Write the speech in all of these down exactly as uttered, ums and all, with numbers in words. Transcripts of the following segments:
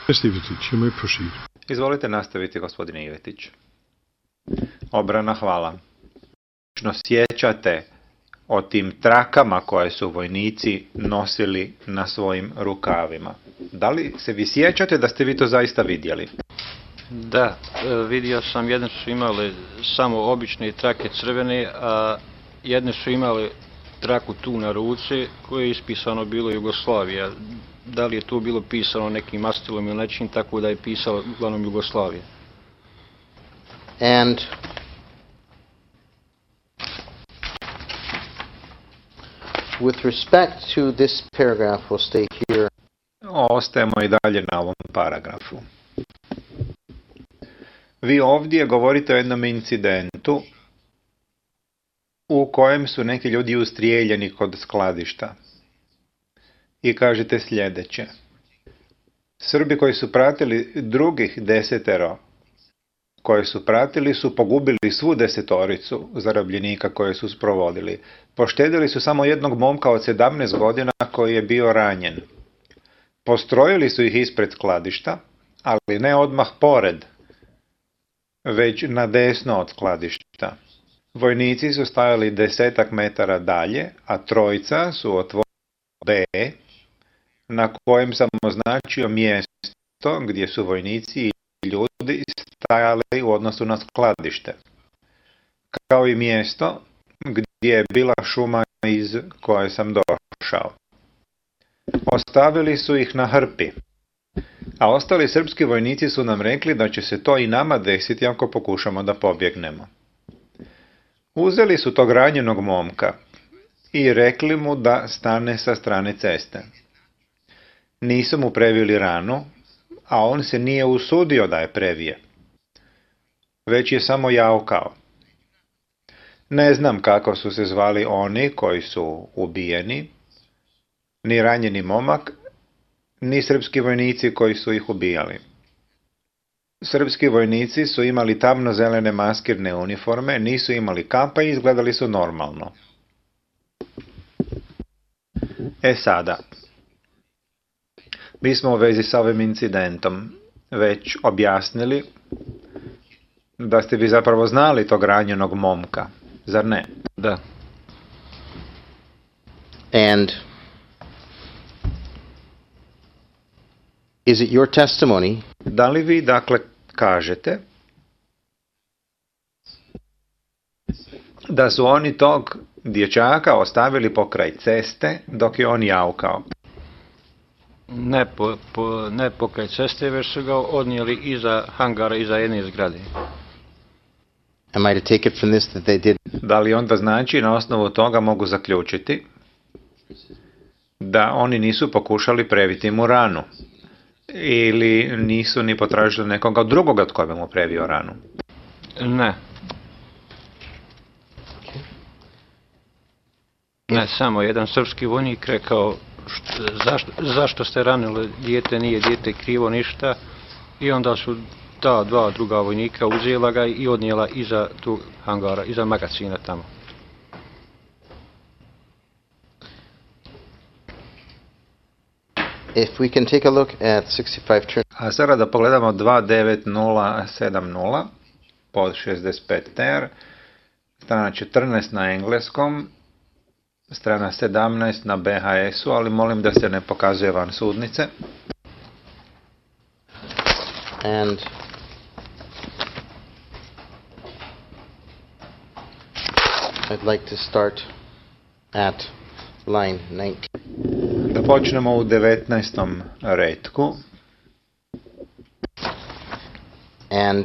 Ivetić, you may proceed. Izvolite nastaviti, gospodine Ivetić. Obrana, hvala. Sjećate o tim trakama koje su vojnici nosili na svojim rukavima. Da li se vi sjećate da ste vi to zaista vidjeli? Da, vidio sam, jedne su imale samo obične trake crvene, a jedne su imale traku tu na ruci koje je ispisano bilo Jugoslavija. Da li je tu bilo pisano nekim mastilom ili nečim, tako da je pisalo uglavnom Jugoslavija. And with respect to this paragraph, we'll stay here. Ostajemo i dalje na ovom paragrafu. Vi ovdje govorite o jednom incidentu u kojem su neki ljudi ustrijeljeni kod skladišta. I kažete sljedeće. Srbi koji su pratili drugih desetero koje su pratili su pogubili svu desetoricu zarobljenika koje su sprovodili. Poštedili su samo jednog momka od sedamnaest godina koji je bio ranjen. Postrojili su ih ispred skladišta, ali ne odmah pored, već na desno od skladišta. Vojnici su stajali desetak metara dalje, a trojica su otvorili B, na kojem sam označio mjesto gdje su vojnici i ljudi stajali u odnosu na skladište, kao i mjesto gdje je bila šuma iz koje sam došao. Ostavili su ih na hrpi, a ostali srpski vojnici su nam rekli da će se to i nama desiti ako pokušamo da pobjegnemo. Uzeli su tog ranjenog momka i rekli mu da stane sa strane ceste. Nisu mu previli ranu, a on se nije usudio da je previje, već je samo jaukao. Ne znam kako su se zvali oni koji su ubijeni, ni ranjeni momak, ni srpski vojnici koji su ih ubijali. Srpski vojnici su imali tamno-zelene maskirne uniforme, nisu imali kapa i izgledali su normalno. E sada, mi smo u vezi sa ovim incidentom već objasnili da ste vi zapravo znali tog ranjenog momka, zar ne? Da. And is it your testimony? Da li vi, dakle, kažete da su oni tog dječaka ostavili pokraj ceste dok je on jaukao? Ne, po, po, ne pokraj ceste, već su ga odnijeli iza hangara, iza jedne zgrade. Am I to take it from this that they did? Da li onda znači, na osnovu toga mogu zaključiti da oni nisu pokušali previti mu ranu? Ili nisu ni potražili nekoga drugoga tko bi mu previo ranu? Ne. Ne, samo jedan srpski vojnik rekao što, zašto, zašto ste ranili dijete, nije dijete krivo ništa, i onda su ta dva druga vojnika uzela ga i odnijela iza tu hangara, iza magacina tamo. If we can take a look at sixty-five. A sada da pogledamo dva devet nula sedam nula pod šezdeset pet ter, strana četrnaest na engleskom, strana sedamnaest na be ha esu, ali molim da se ne pokazuje van sudnice. And I'd like to start at line nineteen. Da počnemo u devetnaestom retku. And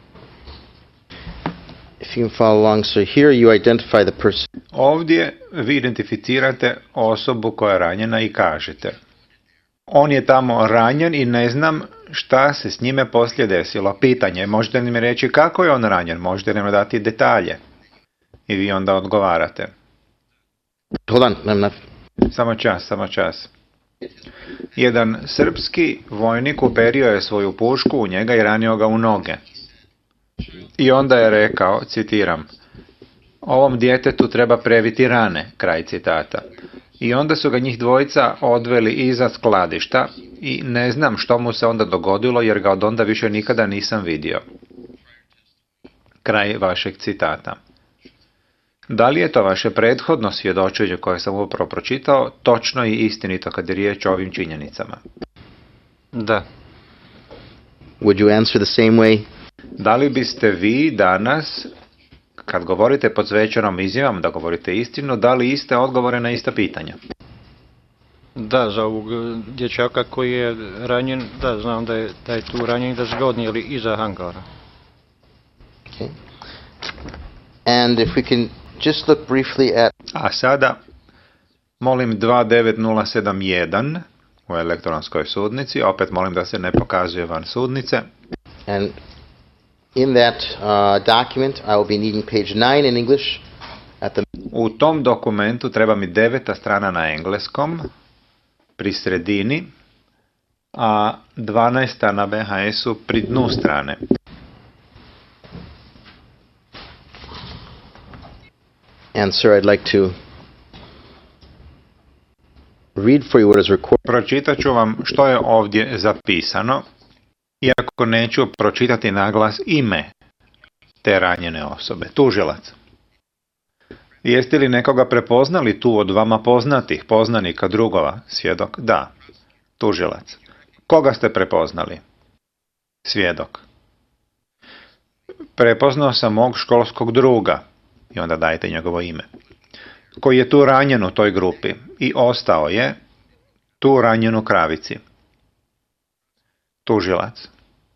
if you can follow along, so here you identify the person. Ovdje vi identificirate osobu koja je ranjena i kažete: on je tamo ranjen i ne znam šta se s njime poslije desilo. Pitanje, možete li mi reći kako je on ranjen? Možete li mi dati detalje? I vi onda odgovarate. Hold on, I'm not... Samo čas, samo čas. Jedan srpski vojnik uperio je svoju pušku u njega i ranio ga u noge. I onda je rekao, citiram: ovom djetetu treba previti rane, kraj citata. I onda su ga njih dvojica odveli iza skladišta i ne znam što mu se onda dogodilo jer ga od onda više nikada nisam vidio. Kraj vašeg citata. Da li je to vaše prethodno svjedočenje koje sam upravo pročitao točno i istinito kad je riječ o ovim činjenicama? Da. Would you answer the same way? Da li biste vi danas, kad govorite pod svečanom izjavom da govorite istinu, dali iste odgovore na ista pitanja? Da, za ovog dječaka koji je ranjen, da, znam da je, da je tu ranjen i da su ga odnijeli iza hangara. Okay. And if we can just look briefly at A sada, molim dva devet nula sedam jedan u elektronskoj sudnici, opet molim da se ne pokazuje van sudnice. and in that uh, document I will be needing page nine in English at the U tom dokumentu treba mi deveta strana na engleskom, pri sredini, a dvanaesta na B H S-u pri dnu strane. and sir I'd like to read for you what is recorded. Pročitat ću vam što je ovdje zapisano, iako neću pročitati naglas ime te ranjene osobe. Tužilac. Jeste li nekoga prepoznali tu od vama poznatih, poznanika, drugova? Svjedok. Da. Tužilac. Koga ste prepoznali? Svjedok. Prepoznao sam mog školskog druga. I onda dajte njegovo ime. Koji je tu ranjen u toj grupi i ostao je tu ranjen u kravici. Tužilac.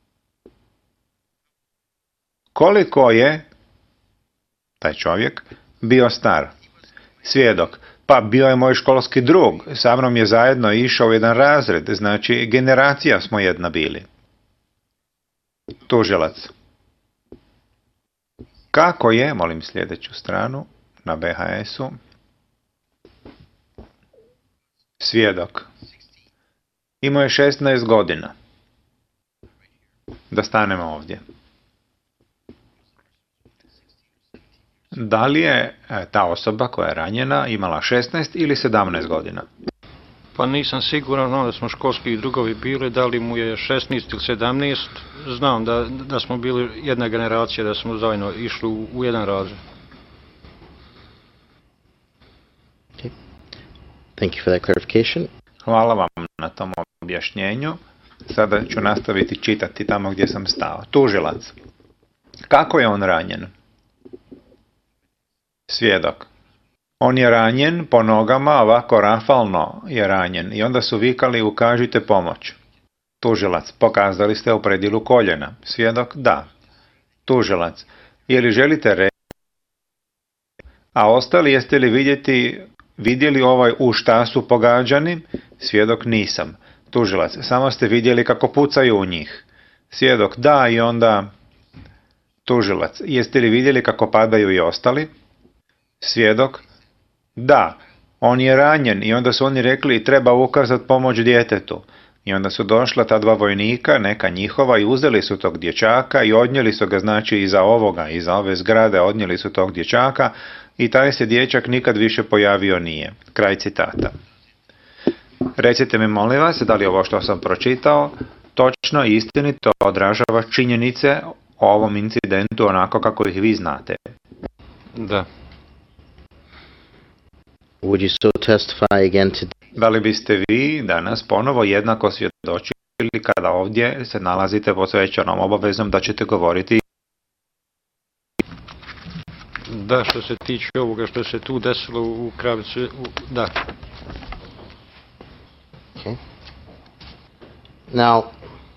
Koliko je taj čovjek bio star? Svjedok. Pa bio je moj školski drug. Sa mnom je zajedno išao u jedan razred. Znači generacija smo jedna bili. Tužilac. Kako je, molim sljedeću stranu na B H S-u. Svjedok. Imao je šesnaest godina. Da stanemo ovdje. Da li je ta osoba koja je ranjena imala šesnaest ili sedamnaest godina? Pa nisam siguran, znam da smo školski drugovi bili, da li mu je šesnaest ili sedamnaest, znam da, da smo bili jedna generacija, da smo zajedno išli u, u jedan razred. Okay. Thank you for that clarification. Hvala vam na tom objašnjenju. Sada ću nastaviti čitati tamo gdje sam stao. Tužilac. Kako je on ranjen? Svjedok. On je ranjen po nogama, ovako rafalno je ranjen i onda su vikali ukažite pomoć. Tužilac. Pokazali ste u predjelu koljena. Svjedok. Da. Tužilac. Je li želite reći? A ostali jeste li vidjeti, vidjeli ovaj u šta su pogađani? Svjedok. Nisam. Tužilac. Samo ste vidjeli kako pucaju u njih. Svjedok. Da. I onda tužilac. Jeste li vidjeli kako padaju i ostali? Svjedok. Da, on je ranjen i onda su oni rekli treba ukazati pomoć djetetu. I onda su došla ta dva vojnika, neka njihova, i uzeli su tog dječaka i odnijeli su ga, znači, iza ovoga, iza ove zgrade, odnijeli su tog dječaka i taj se dječak nikad više pojavio nije. Kraj citata. Recite mi, molim vas, da li ovo što sam pročitao točno i istinito odražava činjenice o ovom incidentu onako kako ih vi znate? Da. Would you so testify again today? Da li biste vi danas ponovo jednako svjedočili kada ovdje se nalazite pod svečanom obavezom da ćete govoriti? Da, što se tiče ovoga što se tu desilo u kravici, u, da. Okay. Now,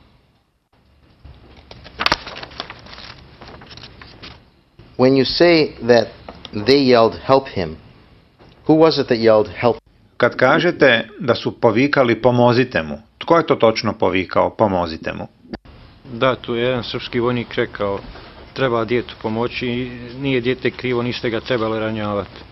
when you say that they yelled help him, who was it that yelled help? Kad kažete da su povikali pomozite mu, tko je to točno povikao pomozite mu? Da, tu je jedan srpski vojnik rekao treba djetu pomoći, nije dijete krivo, niste ga trebali ranjavati.